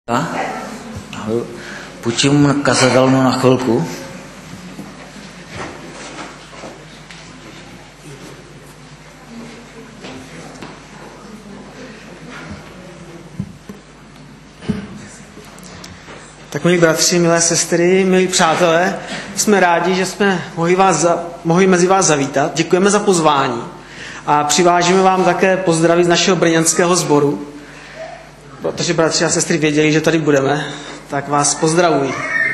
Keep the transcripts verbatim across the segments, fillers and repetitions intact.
Půjčím kazatelnu na chvilku. Tak milí bratři, milé sestry, milí přátelé, jsme rádi, že jsme mohli, vás za, mohli mezi vás zavítat. Děkujeme za pozvání a přivážíme vám také pozdraví z našeho brněnského sboru, protože bratři a sestry věděli, že tady budeme, tak vás pozdravuji.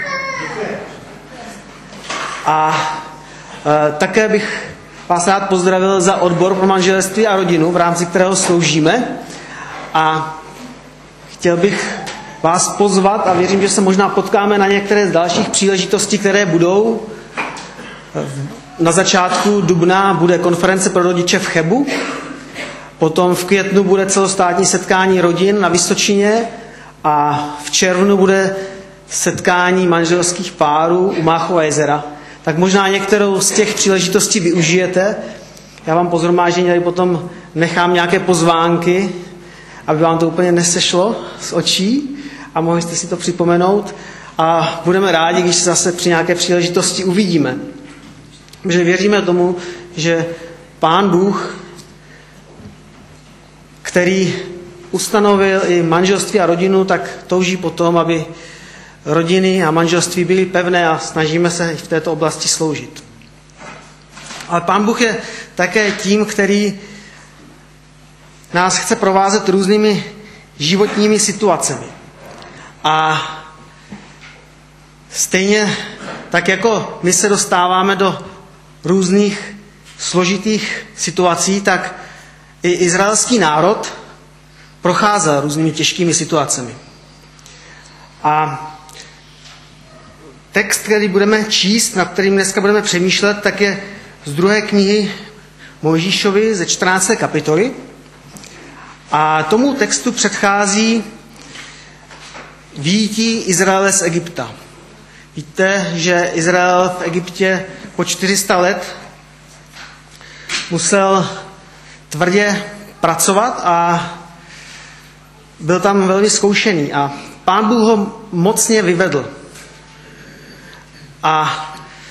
A e, také bych vás rád pozdravil za odbor pro manželství a rodinu, v rámci kterého sloužíme, a chtěl bych vás pozvat a věřím, že se možná potkáme na některé z dalších příležitostí, které budou. Na začátku dubna bude konference pro rodiče v Chebu, potom v květnu bude celostátní setkání rodin na Vysočině a v červnu bude setkání manželských párů u Máchova jezera. Tak možná některou z těch příležitostí využijete. Já vám po shromáždění tady potom nechám nějaké pozvánky, aby vám to úplně nesešlo z očí a mohli jste si to připomenout. A budeme rádi, když se zase při nějaké příležitosti uvidíme. Protože věříme tomu, že Pán Bůh, který ustanovil i manželství a rodinu, tak touží potom, aby rodiny a manželství byly pevné, a snažíme se i v této oblasti sloužit. Ale Pán Bůh je také tím, který nás chce provázet různými životními situacemi. A stejně tak jako my se dostáváme do různých složitých situací, tak i izraelský národ procházel různými těžkými situacemi. A text, který budeme číst, nad kterým dneska budeme přemýšlet, tak je z druhé knihy Mojžíšovi ze čtrnácté kapitoly. A tomu textu předchází výjití Izraele z Egypta. Víte, že Izrael v Egyptě po čtyři sta let musel tvrdě pracovat a byl tam velmi zkoušený. A Pán Bůh ho mocně vyvedl. A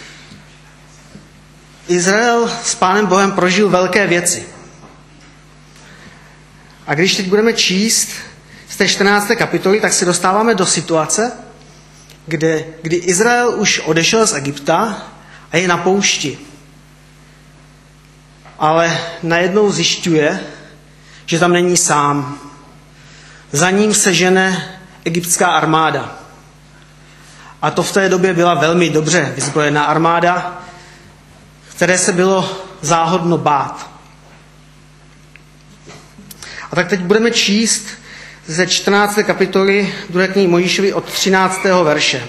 Izrael s Pánem Bohem prožil velké věci. A když teď budeme číst z té čtrnácté kapitoly, tak se dostáváme do situace, kde, kdy Izrael už odešel z Egypta a je na poušti. Ale najednou zjišťuje, že tam není sám. Za ním se žene egyptská armáda. A to v té době byla velmi dobře vyzbrojená armáda, které se bylo záhodno bát. A tak teď budeme číst ze čtrnácté kapitoly druhé knihy Mojžíšovi od třináctého verše.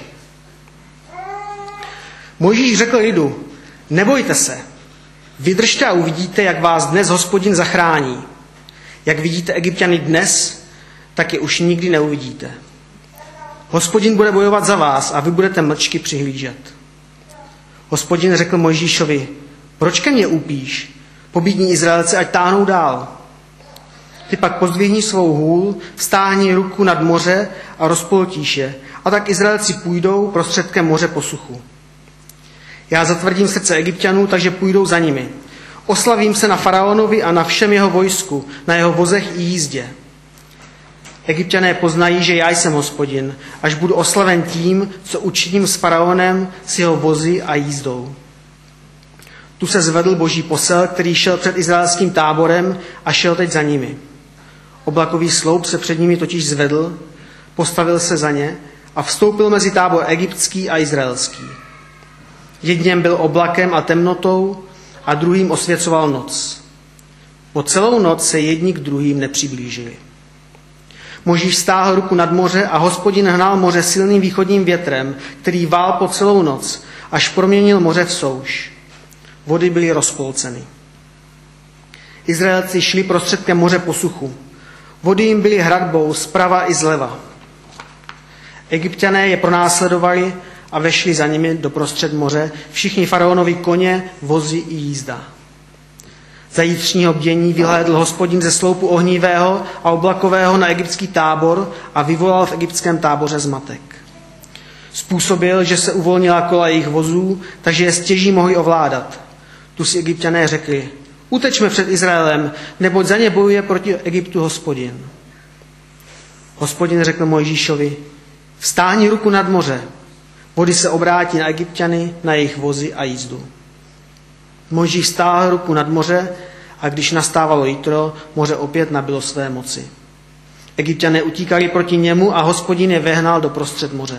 Mojžíš řekl lidu: nebojte se, vydržte a uvidíte, jak vás dnes Hospodin zachrání. Jak vidíte Egypťany dnes, tak je už nikdy neuvidíte. Hospodin bude bojovat za vás a vy budete mlčky přihlížet. Hospodin řekl Mojžíšovi: proč ke mně úpíš? Pobídni Izraelce, ať táhnou dál. Ty pak pozdvihni svou hůl, vztáhni ruku nad moře a rozpoltíš je. A tak Izraelci půjdou prostředkem moře po suchu. Já zatvrdím srdce Egypťanů, takže půjdou za nimi. Oslavím se na faraonovi a na všem jeho vojsku, na jeho vozech i jízdě. Egypťané poznají, že já jsem Hospodin, až budu oslaven tím, co učiním s faraonem, s jeho vozy a jízdou. Tu se zvedl boží posel, který šel před izraelským táborem a šel teď za nimi. Oblakový sloup se před nimi totiž zvedl, postavil se za ně a vstoupil mezi tábor egyptský a izraelský. Jedním byl oblakem a temnotou a druhým osvěcoval noc. Po celou noc se jedni k druhým nepřiblížili. Mojžíš stáhl ruku nad moře a Hospodin hnal moře silným východním větrem, který vál po celou noc, až proměnil moře v souš. Vody byly rozpolceny. Izraelci šli prostředkem moře po suchu. Vody jim byly hradbou zprava i zleva. Egypťané je pronásledovali a vešli za nimi do prostřed moře, všichni faraonovi koně, vozy i jízda. zítřního bdění vyhlédl Hospodin ze sloupu ohnivého a oblakového na egyptský tábor a vyvolal v egyptském táboře zmatek. Způsobil, že se uvolnila kola jejich vozů, takže je stěží mohli ovládat. Tu si Egypťané řekli: utečme před Izraelem, neboť za ně bojuje proti Egyptu Hospodin. Hospodin řekl Mojžíšovi: vztáhni ruku nad moře, vody se obrátí na Egypťany, na jejich vozy a jízdu. Mojžíš stáhl ruku nad moře a když nastávalo jitro, moře opět nabylo své moci. Egypťané utíkali proti němu a Hospodin je vehnal do prostřed moře.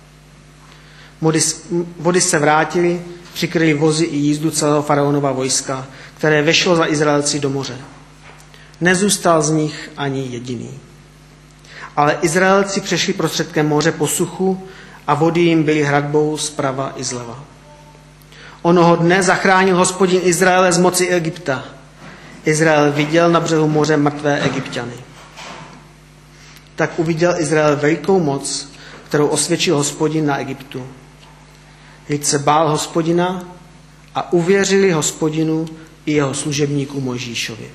Vody se vrátily, přikryly vozy i jízdu celého faraonova vojska, které vešlo za Izraelci do moře. Nezůstal z nich ani jediný. Ale Izraelci přešli prostředkem moře po suchu a vody jim byly hradbou zprava i zleva. Onoho dne zachránil Hospodin Izraele z moci Egypta. Izrael viděl na břehu moře mrtvé Egypťany. Tak uviděl Izrael velikou moc, kterou osvědčil Hospodin na Egyptu. Lid se bál Hospodina a uvěřili Hospodinu i jeho služebníku Mojžíšovi.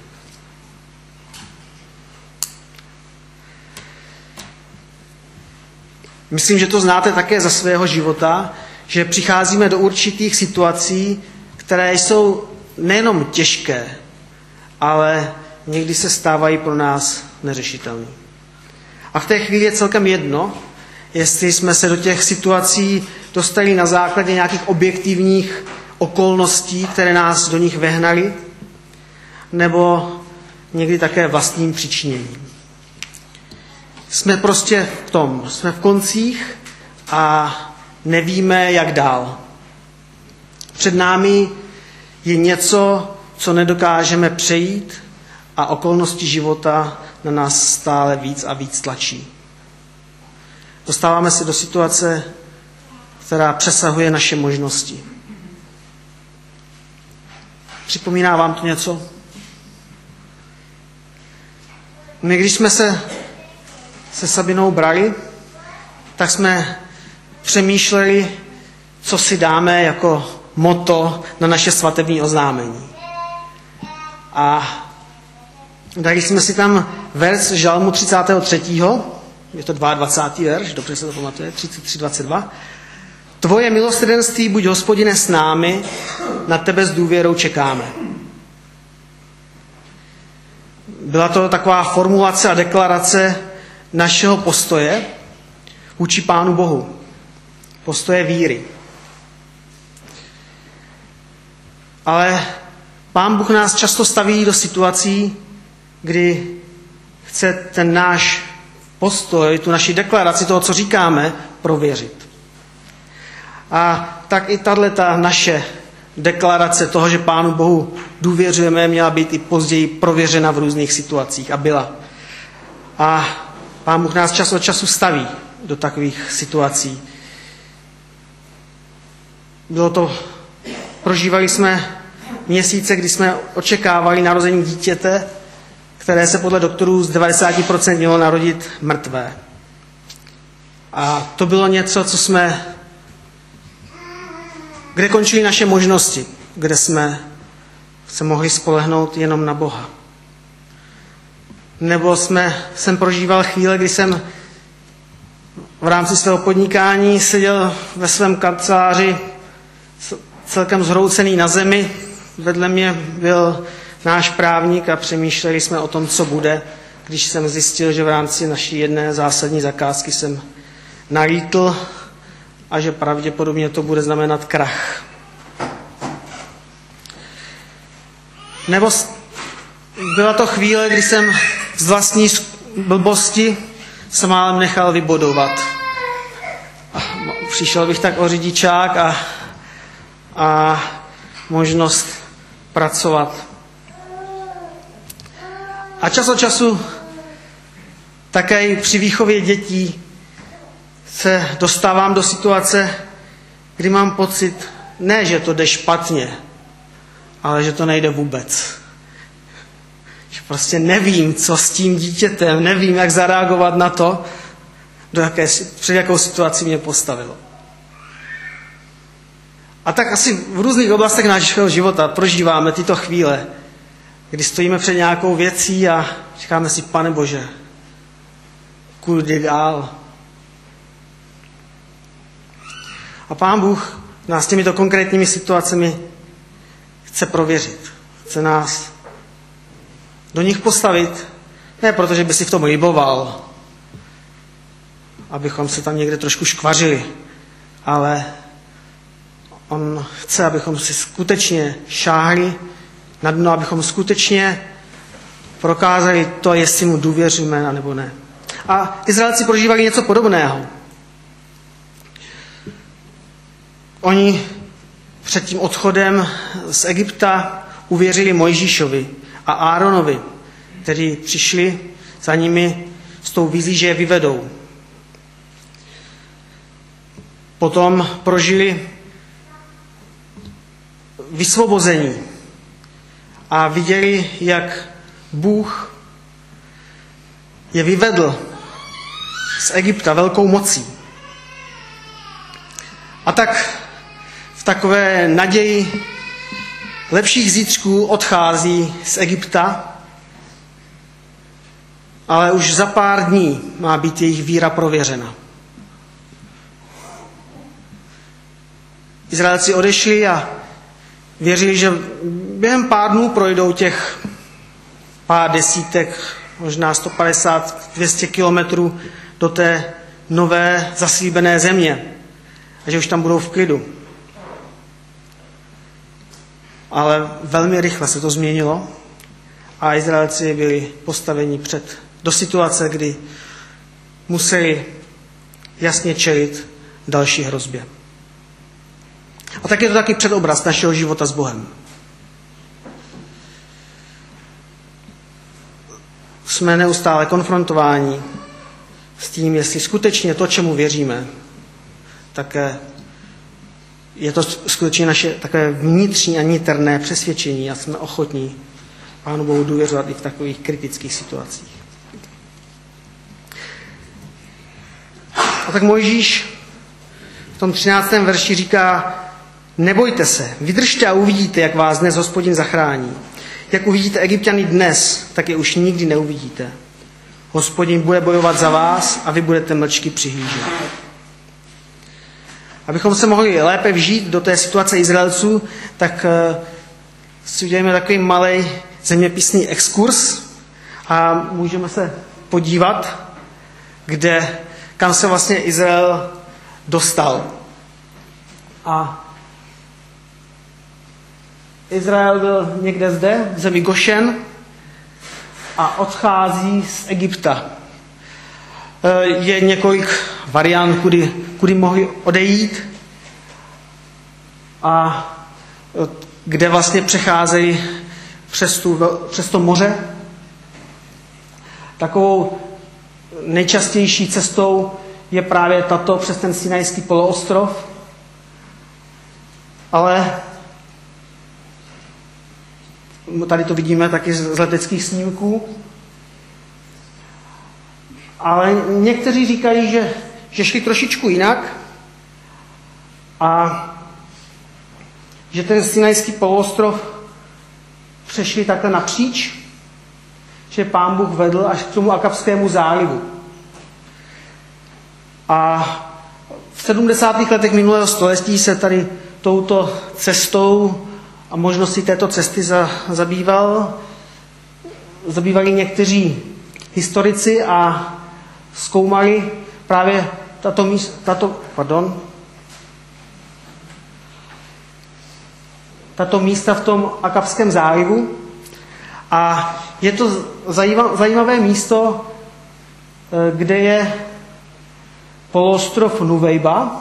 Myslím, že to znáte také za svého života, že přicházíme do určitých situací, které jsou nejenom těžké, ale někdy se stávají pro nás neřešitelné. A v té chvíli je celkem jedno, jestli jsme se do těch situací dostali na základě nějakých objektivních okolností, které nás do nich vehnaly, nebo někdy také vlastním přičiněním. Jsme prostě v tom, jsme v koncích a nevíme, jak dál. Před námi je něco, co nedokážeme přejít a okolnosti života na nás stále víc a víc tlačí. Dostáváme se do situace, která přesahuje naše možnosti. Připomíná vám to něco? My, když jsme se se Sabinou brali, tak jsme přemýšleli, co si dáme jako motto na naše svatební oznámení. A dali jsme si tam verš Žalmu třicátého třetího Je to dvacátý druhý verš, dobře se to pamatuje, třicet tři dvacet dva. Tvoje milosrdenství, buď Hospodine s námi, na tebe s důvěrou čekáme. Byla to taková formulace a deklarace našeho postoje vůči Pánu Bohu. Postoje víry. Ale Pán Bůh nás často staví do situací, kdy chce ten náš postoj, tu naši deklaraci toho, co říkáme, prověřit. A tak i tato naše deklarace toho, že Pánu Bohu důvěřujeme, měla být i později prověřena v různých situacích a byla. A Pán Bůh nás čas od času staví do takových situací. Bylo to, prožívali jsme měsíce, kdy jsme očekávali narození dítěte, které se podle doktorů z devadesát procent mělo narodit mrtvé. A to bylo něco, co jsme, kde končily naše možnosti, kde jsme se mohli spolehnout jenom na Boha. Nebo jsme, jsem prožíval chvíle, kdy jsem v rámci svého podnikání seděl ve svém kanceláři celkem zhroucený na zemi. Vedle mě byl náš právník a přemýšleli jsme o tom, co bude, když jsem zjistil, že v rámci naší jedné zásadní zakázky jsem nalítl a že pravděpodobně to bude znamenat krach. Nebo byla to chvíle, kdy jsem z vlastní blbosti se málem nechal vybodovat. A přišel bych tak o řidičák a, a možnost pracovat. A čas od času také při výchově dětí se dostávám do situace, kdy mám pocit, ne, že to jde špatně, ale že to nejde vůbec. Že prostě nevím, co s tím dítětem, nevím, jak zareagovat na to, do jaké, před jakou situaci mě postavilo. A tak asi v různých oblastech našeho života prožíváme tyto chvíle, kdy stojíme před nějakou věcí a říkáme si, Pane Bože, kudy dál. A Pán Bůh nás těmito konkrétními situacemi chce prověřit. Chce nás do nich postavit, ne protože by si v tom liboval, abychom se tam někde trošku škvařili, ale on chce, abychom si skutečně šáhli na dno, abychom skutečně prokázali to, jestli mu důvěříme, nebo ne. A Izraelci prožívali něco podobného. Oni před tím odchodem z Egypta uvěřili Mojžíšovi a Áronovi, kteří přišli za nimi s tou vizí, že je vyvedou. Potom prožili vysvobození a viděli, jak Bůh je vyvedl z Egypta velkou mocí. A tak v takové naději lepších zítřků odchází z Egypta, ale už za pár dní má být jejich víra prověřena. Izraelci odešli a věřili, že během pár dnů projdou těch pár desítek, možná sto padesát, dvě stě kilometrů do té nové zaslíbené země a že už tam budou v klidu. Ale velmi rychle se to změnilo a Izraelci byli postaveni před, do situace, kdy museli jasně čelit další hrozbě. A tak je to taky předobraz našeho života s Bohem. Jsme neustále konfrontováni s tím, jestli skutečně to, čemu věříme, tak je to skutečně naše takové vnitřní a niterné přesvědčení a jsme ochotní Pánu Bohu důvěřovat i v takových kritických situacích. A tak Mojžíš v tom třináctém verši říká: nebojte se, vydržte a uvidíte, jak vás dnes Hospodin zachrání. Jak uvidíte Egypťany dnes, tak je už nikdy neuvidíte. Hospodin bude bojovat za vás a vy budete mlčky přihlížet. Abychom se mohli lépe vžít do té situace Izraelců, tak si uděláme takový malý zeměpisný exkurs a můžeme se podívat, kde, kam se vlastně Izrael dostal. A Izrael byl někde zde, v zemi Gošen, a odchází z Egypta. Je několik variant, kudy, kudy mohli odejít a kde vlastně přecházejí přes, tu, přes to moře. Takovou nejčastější cestou je právě tato přes ten Sinajský poloostrov, ale tady to vidíme taky z leteckých snímků. Ale někteří říkají, že, že šli trošičku jinak a že ten Sinajský poloostrov přešli takhle napříč, že Pán Bůh vedl až k tomu Akabskému zálivu. A v sedmdesátých letech minulého století se tady touto cestou a možností této cesty za, zabýval, zabývali někteří historici a zkoumali právě tato, míst, tato, pardon, tato místa v tom Akabském zálivu. A je to zajímavé místo, kde je poloostrov Nuvejba.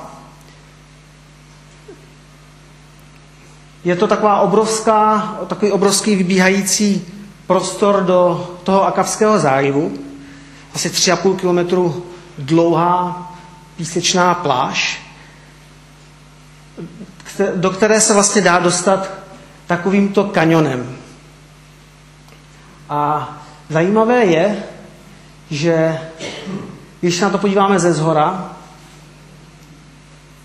Je to taková obrovská, takový obrovský vybíhající prostor do toho Akabského zálivu. Asi tři a půl kilometru dlouhá písečná pláž, do které se vlastně dá dostat takovýmto kanionem. A zajímavé je, že když se na to podíváme ze zhora,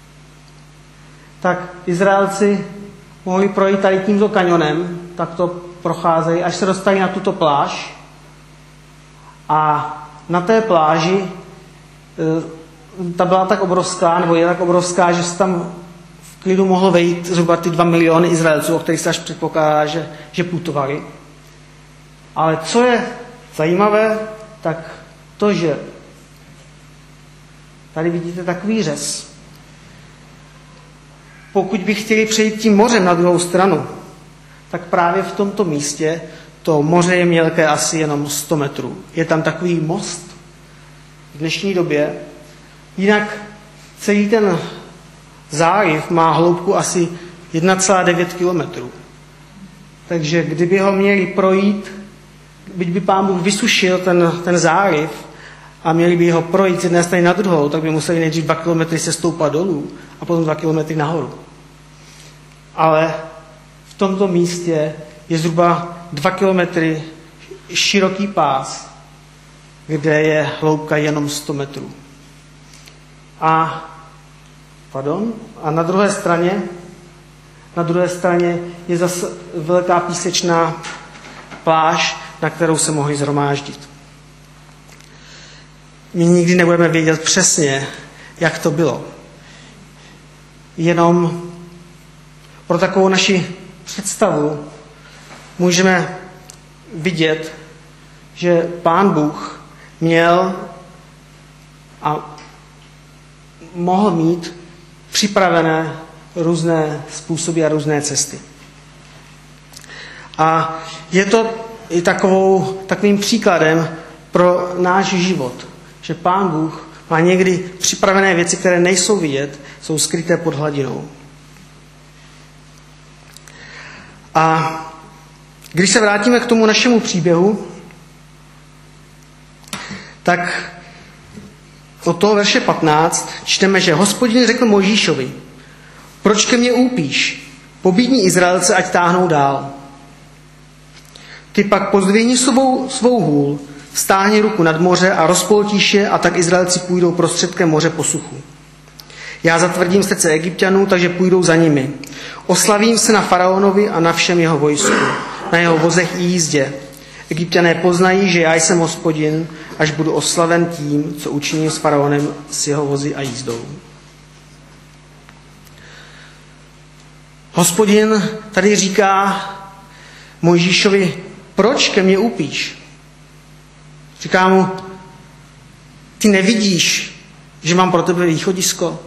tak Izraelci mohli projít tady tímto kanionem, takto procházejí, až se dostají na tuto pláž. A na té pláži ta byla tak obrovská, nebo je tak obrovská, že se tam v klidu mohlo vejít zhruba ty dva miliony Izraelců, o kterých se až předpokládá, že, že putovali. Ale co je zajímavé, tak to, že tady vidíte takový řez. Pokud by chtěli přejít tím mořem na druhou stranu, tak právě v tomto místě to moře je mělké asi jenom sto metrů. Je tam takový most v dnešní době. Jinak celý ten záliv má hloubku asi jedna celá devět kilometrů. Takže kdyby ho měli projít, byť by Pán Bůh vysušil ten, ten záliv a měli by ho projít z jedné strany na druhou, tak by museli nejdřív dva kilometry se stoupat dolů a potom dva kilometry nahoru. Ale v tomto místě je zhruba dva kilometry široký pás, kde je hloubka jenom sto metrů. A, pardon, a na druhé straně, na druhé straně je zase velká písečná pláž, na kterou se mohli shromáždit. My nikdy nebudeme vědět přesně, jak to bylo. Jenom pro takovou naši představu můžeme vidět, že Pán Bůh měl a mohl mít připravené různé způsoby a různé cesty. A je to i takovou, takovým příkladem pro náš život, že Pán Bůh má někdy připravené věci, které nejsou vidět, jsou skryté pod hladinou. A když se vrátíme k tomu našemu příběhu, tak od toho verše patnáct čteme, že Hospodin řekl Mojžíšovi: proč ke mně úpíš? Pobídni Izraelce, ať táhnou dál. Ty pak pozdvihni svou, svou hůl, stáhni ruku nad moře a rozpoltíš je, a tak Izraelci půjdou prostředkem moře po suchu. Já zatvrdím srdce Egypťanů, takže půjdou za nimi. Oslavím se na faraonovi a na všem jeho vojsku, na jeho vozech i jízdě. Egypťané poznají, že já jsem Hospodin, až budu oslaven tím, co učiním s faraonem, s jeho vozy a jízdou. Hospodin tady říká Mojžíšovi: proč ke mně úpíš? Říká mu: ty nevidíš, že mám pro tebe východisko?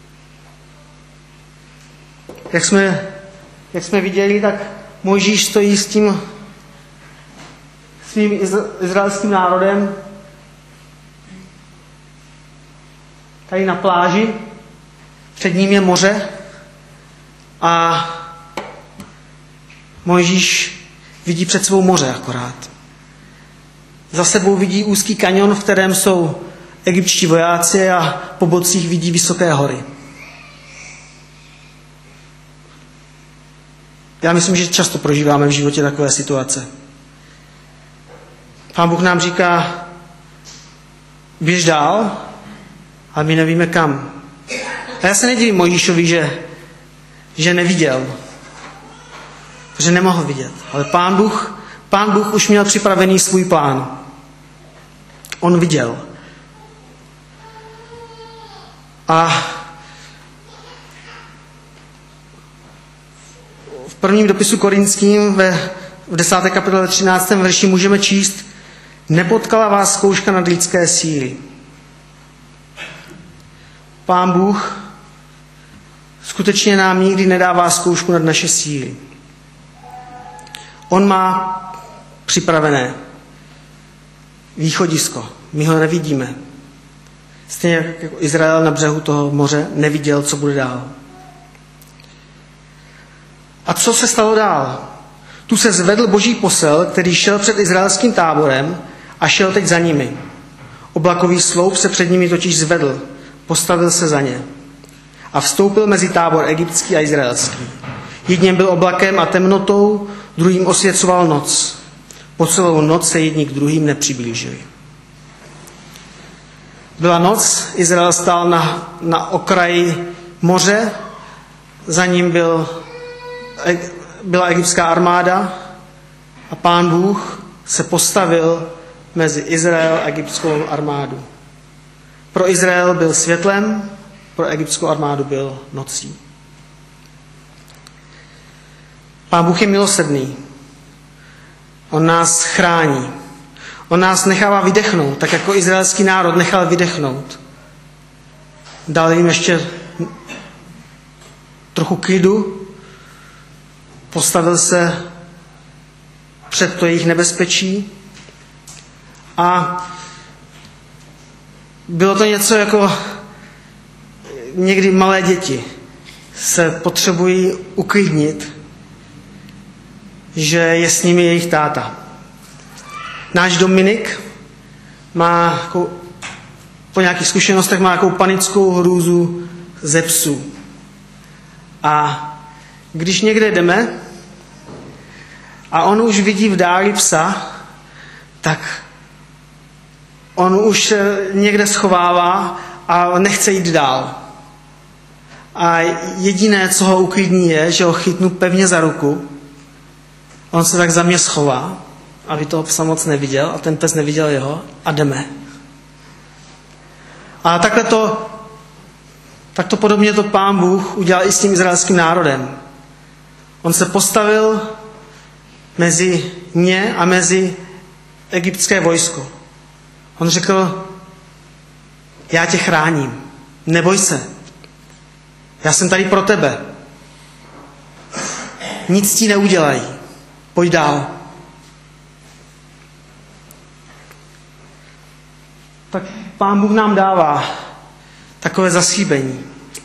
Jak jsme, jak jsme viděli, tak Mojžíš stojí s tím svým izraelským národem tady na pláži, před ním je moře a Mojžíš vidí před svou moře akorát. Za sebou vidí úzký kanion, v kterém jsou egyptští vojáci, a po bocích vidí vysoké hory. Já myslím, že často prožíváme v životě takové situace. Pán Bůh nám říká: běž dál, ale my nevíme kam. A já se nedivím Mojžíšovi, že, že neviděl, že nemohl vidět. Ale Pán Bůh, Pán Bůh už měl připravený svůj plán. On viděl. A v prvním dopisu Korinským ve, v desáté kapitole třináctém verši můžeme číst: nepotkala vás zkouška nad lidské síly. Pán Bůh skutečně nám nikdy nedává zkoušku nad naše síly. On má připravené východisko. My ho nevidíme. Stejně jako Izrael na břehu toho moře neviděl, co bude dál. A co se stalo dál? Tu se zvedl boží posel, který šel před izraelským táborem a šel teď za nimi. Oblakový sloup se před nimi totiž zvedl, postavil se za ně a vstoupil mezi tábor egyptský a izraelský. Jedním byl oblakem a temnotou, druhým osvěcoval noc. Po celou noc se jedni k druhým nepřiblížili. Byla noc, Izrael stál na, na okraji moře, za ním byl, byla egyptská armáda A Pán Bůh se postavil mezi Izrael a egyptskou armádu. Pro Izrael byl světlem, pro egyptskou armádu byl nocí. Pán Bůh je milosrdný. On nás chrání. On nás nechává vydechnout, tak jako izraelský národ nechal vydechnout. Dal jim ještě trochu klidu, postavil se před to jejich nebezpečí a bylo to něco jako někdy malé děti se potřebují uklidnit, že je s nimi jejich táta. Náš Dominik má jako, po nějakých zkušenostech má nějakou panickou hrůzu ze psů. A když někde jdeme a on už vidí v dáli psa, tak on už se někde schovává a nechce jít dál. A jediné, co ho uklidní, je, že ho chytnu pevně za ruku. On se tak za mě schová, aby toho psa moc neviděl a ten pes neviděl jeho a jdeme. A takhle to, takto podobně to Pán Bůh udělal i s tím izraelským národem. On se postavil mezi ně a mezi egyptské vojsko. On řekl, já tě chráním, neboj se, já jsem tady pro tebe. Nic ti neudělají, pojď dál. Tak Pán Bůh nám dává takové zaslíbení.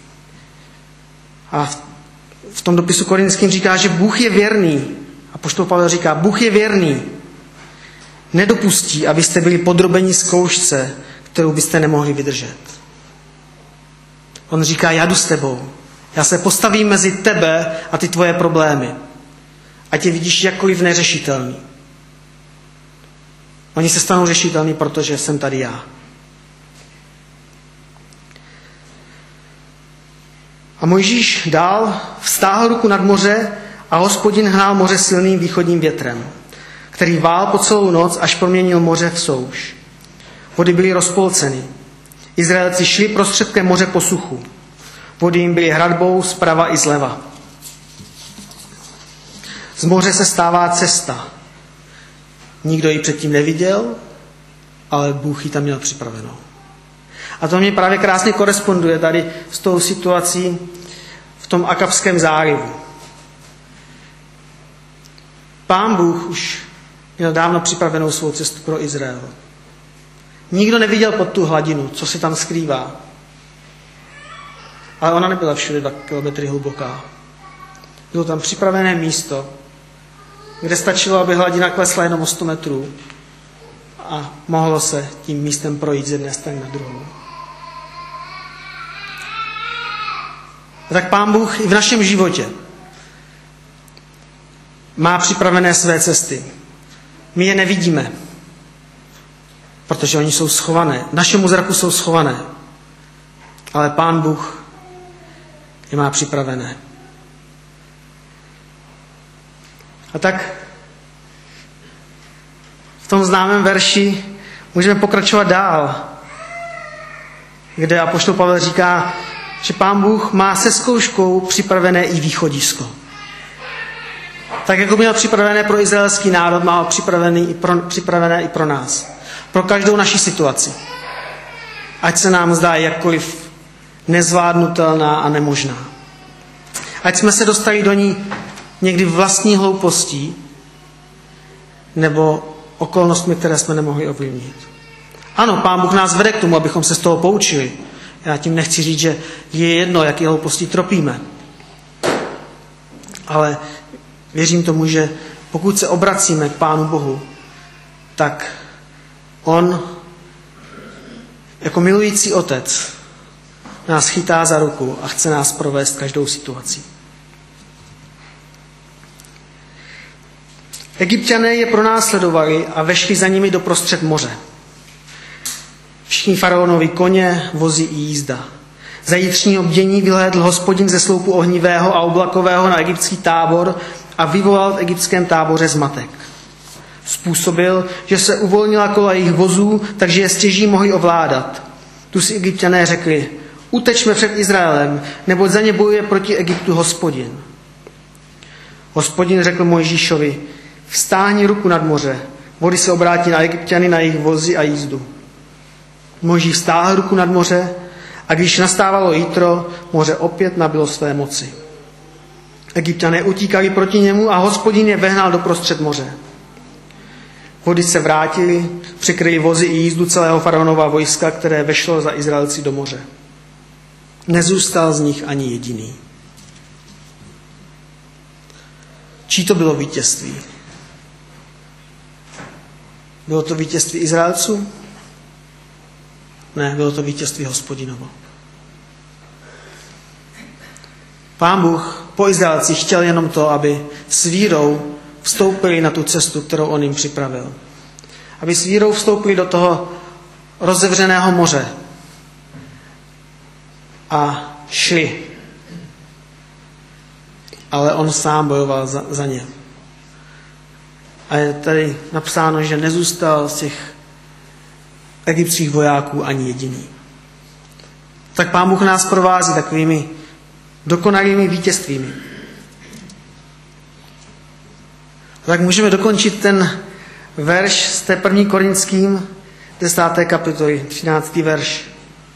A v tom dopisu Korinským říká, že Bůh je věrný. A apoštol Pavel říká, Bůh je věrný. Nedopustí, abyste byli podrobeni zkoušce, kterou byste nemohli vydržet. On říká, já jdu s tebou. Já se postavím mezi tebe a ty tvoje problémy. A tě vidíš jakkoliv neřešitelný. Oni se stanou řešitelný, protože jsem tady já. A Mojžíš dál vztáhl ruku nad moře a Hospodin hnal moře silným východním větrem, který vál po celou noc, až proměnil moře v souš. Vody byly rozpolceny. Izraelci šli prostředkem moře po suchu. Vody jim byly hradbou zprava i zleva. Z moře se stává cesta. Nikdo ji předtím neviděl, ale Bůh ji tam měl připravenou. A to mě právě krásně koresponduje tady s tou situací v tom Akabském zálivu. Pán Bůh už měl dávno připravenou svou cestu pro Izrael. Nikdo neviděl pod tu hladinu, co se tam skrývá. Ale ona nebyla všude dva kilometry hluboká. Bylo tam připravené místo, kde stačilo, aby hladina klesla jenom o sto metrů a mohlo se tím místem projít z jedné strany na druhou. A tak Pán Bůh i v našem životě má připravené své cesty. My je nevidíme, protože oni jsou schované. Našemu zraku jsou schované. Ale Pán Bůh je má připravené. A tak v tom známém verši můžeme pokračovat dál, kde apoštol Pavel říká, že Pán Bůh má se zkouškou připravené i východisko. Tak jako měl připravené pro izraelský národ, má připravené i pro, připravené i pro nás. Pro každou naši situaci. Ať se nám zdá jakkoliv nezvládnutelná a nemožná. Ať jsme se dostali do ní někdy vlastní hloupostí nebo okolnostmi, které jsme nemohli ovlivnit. Ano, Pán Bůh nás vede k tomu, abychom se z toho poučili. Já tím nechci říct, že je jedno, jaký hloupostí tropíme. Ale věřím tomu, že pokud se obracíme k Pánu Bohu, tak On jako milující otec nás chytá za ruku a chce nás provést každou situací. Egypťané je pronásledovali a vešli za nimi do prostřed moře. Všichni faraonovi koně, vozy i jízda. Za jitřního bdění vyhlédl Hospodin ze sloupu ohnivého a oblakového na egyptský tábor a vyvolal v egyptském táboře zmatek. Způsobil, že se uvolnila kola jejich vozů, takže je stěží mohli ovládat. Tu si Egypťané řekli, utečme před Izraelem, neboť za ně bojuje proti Egyptu Hospodin. Hospodin řekl Mojžíšovi, vztáhni ruku nad moře, vody se obrátí na Egypťany, na jejich vozy a jízdu. Mojžíš vztáhl ruku nad moře a když nastávalo jítro, moře opět nabylo své moci. Egypťané utíkali proti němu a Hospodin je vehnal doprostřed moře. Vody se vrátily, překryly vozy i jízdu celého faraonova vojska, které vešlo za Izraelci do moře. Nezůstal z nich ani jediný. Čí to bylo vítězství? Bylo to vítězství Izraelců? Ne, bylo to vítězství Hospodinovo. Pán Bůh po Izraelcích chtěl jenom to, aby s vírou vstoupili na tu cestu, kterou on jim připravil. Aby s vírou vstoupili do toho rozevřeného moře a šli. Ale on sám bojoval za, za ně. A je tady napsáno, že nezůstal z těch egyptských vojáků ani jediný. Tak Pán Bůh nás provází takovými dokonalými vítězstvími. Tak můžeme dokončit ten verš z té první Korinským desáté kapitoly, třináctý verš.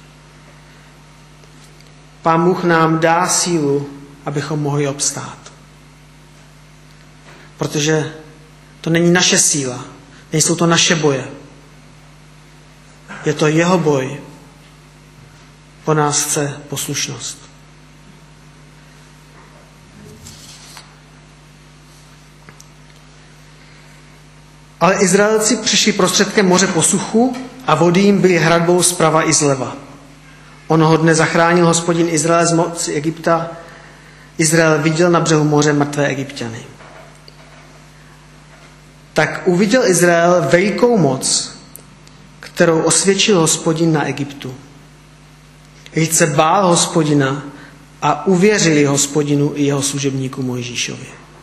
Pán Bůh nám dá sílu, abychom mohli obstát. Protože to není naše síla, nejsou to naše boje. Je to jeho boj. Po nás chce poslušnost. Ale Izraelci přišli prostředkem moře po suchu a vody jim byly hradbou zprava i zleva. Onoho dne zachránil Hospodin Izrael z moci Egypta. Izrael viděl na břehu moře mrtvé Egypťany. Tak uviděl Izrael velikou moc, kterou osvědčil Hospodin na Egyptu. Vždyť se bál Hospodina a uvěřili Hospodinu i jeho služebníku Mojžíšovi.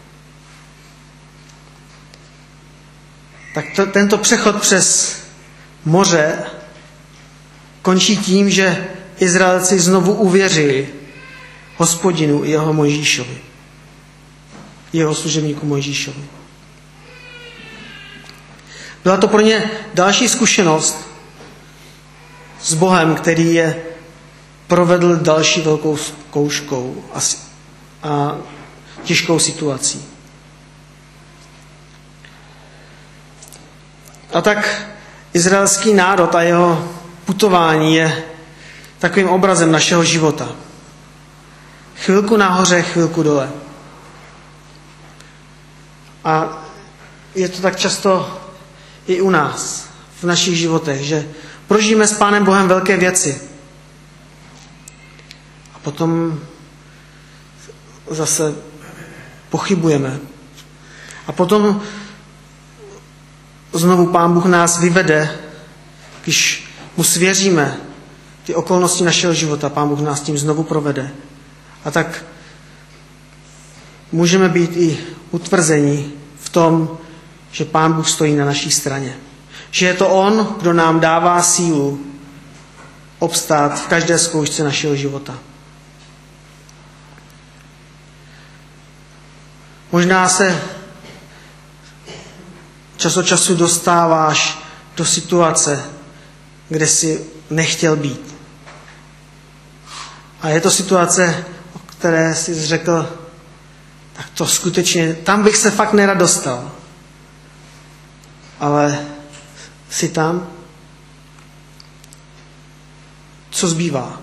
Tak to, tento přechod přes moře končí tím, že Izraelci znovu uvěřili Hospodinu i jeho Mojžíšovi. Jeho služebníku Mojžíšovi. Byla to pro ně další zkušenost s Bohem, který je provedl další velkou zkouškou a, a těžkou situací. A tak izraelský národ a jeho putování je takovým obrazem našeho života. Chvilku nahoře, chvilku dole. A je to tak často i u nás, v našich životech, že prožijeme s Pánem Bohem velké věci. A potom zase pochybujeme. A potom znovu Pán Bůh nás vyvede, když mu svěříme ty okolnosti našeho života, Pán Bůh nás tím znovu provede. A tak můžeme být i utvrzeni v tom, že Pán Bůh stojí na naší straně. Že je to on, kdo nám dává sílu obstát v každé zkoušce našeho života. Možná se čas od času dostáváš do situace, kde jsi nechtěl být. A je to situace, o které jsi řekl, tak to skutečně, tam bych se fakt nerad dostal. Ale jsi tam? Co zbývá?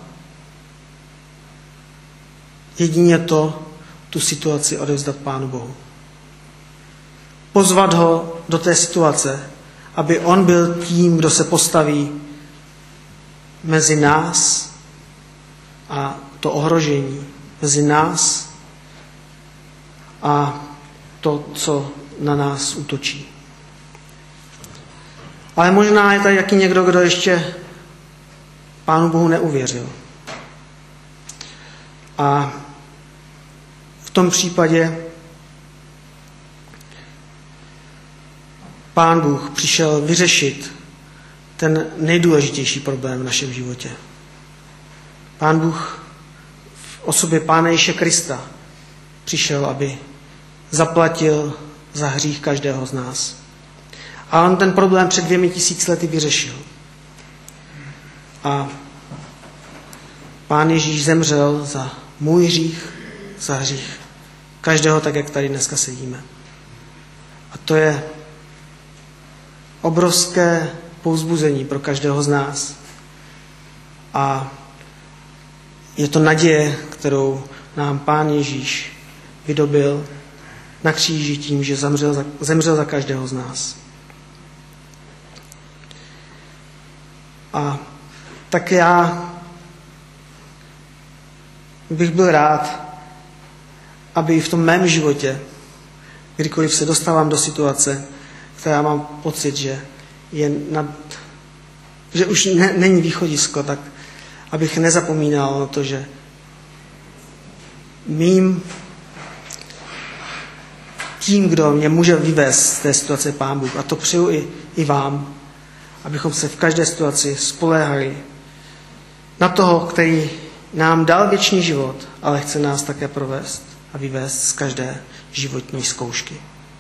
Jedině to, tu situaci odevzdat Pánu Bohu. Pozvat ho do té situace, aby on byl tím, kdo se postaví mezi nás a to ohrožení, mezi nás a to, co na nás útočí. Ale možná je tady taky někdo, kdo ještě Pánu Bohu neuvěřil. A v tom případě Pán Bůh přišel vyřešit ten nejdůležitější problém v našem životě. Pán Bůh v osobě Pána Ježíše Krista přišel, aby zaplatil za hřích každého z nás. A on ten problém před dvěmi tisíc lety vyřešil. A Pán Ježíš zemřel za můj hřích, za hřích každého, tak jak tady dneska sedíme. A to je obrovské povzbuzení pro každého z nás. A je to naděje, kterou nám Pán Ježíš vydobil na kříži tím, že zemřel za, zemřel za každého z nás. A tak já bych byl rád, aby i v tom mém životě, kdykoliv se dostávám do situace, která mám pocit, že je nad, že už ne, není východisko, tak abych nezapomínal na to, že mým tím, kdo mě může vyvést z té situace, Pán Bůh. A to přeju i, i vám, abychom se v každé situaci spoléhali na toho, který nám dal věčný život, ale chce nás také provést a vyvést z každé životní zkoušky.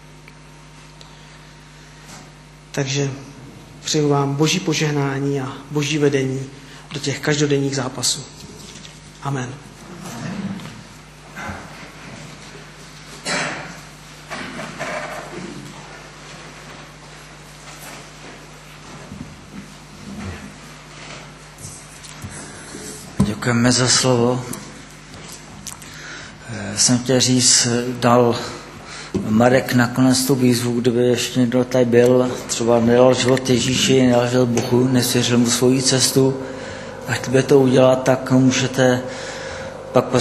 Takže přeju vám Boží požehnání a Boží vedení do těch každodenních zápasů. Amen. Děkujeme za slovo. Jsem chtěl říct, dal Marek nakonec tu výzvu, kdyby ještě někdo tady byl, třeba nedal život Ježíši, nedal život Bohu, nesvěřil mu svoji cestu a chtěl to udělat, tak můžete pak